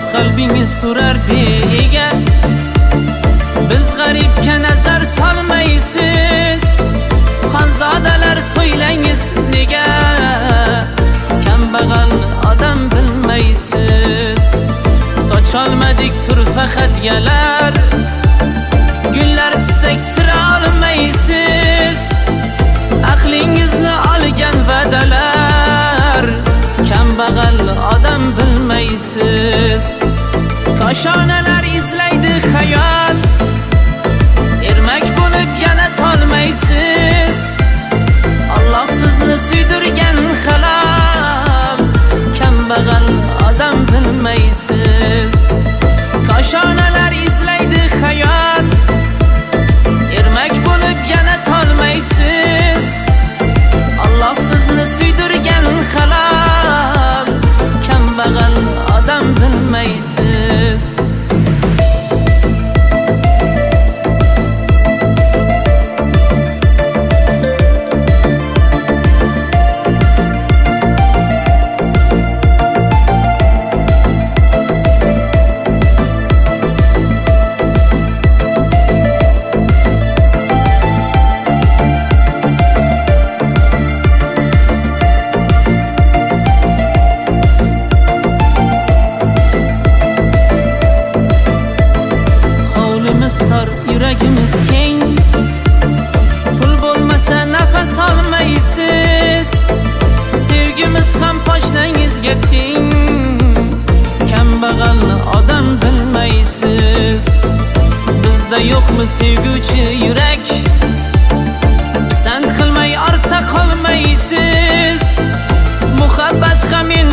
qalbingiz turar bega. Biz g'aribga nazar solmaysiz, xonzodalar so'ylangiz nega? Kambag'al odam bilmaysiz, socholmadik turfa xatgalar, gullar tutsak sira olmaysiz, aqlingizni olgan va'dalar, kambag'al odam bilmaysiz. Koshonalar izlaydi hayot, ermak bo'lib yana tolmaysiz, Alloh sizni suydirgan halol, kambag'al odam bilmaysiz. Koshonalar izlaydi hayot, ermak bo'lib yana tolmaysiz, Alloh sizni suydirgan halol, kambag'al odam bilmaysiz. Tor, yuragimiz keng, pul bo'lmasa nafas olmaysiz, sevgimiz ham poshnangizga teng, kambag'al odam bilmaysiz. Bizda yo'qmi sevguvchi yurak, pisand qilmay ortda qolmaysiz, muhabbat ham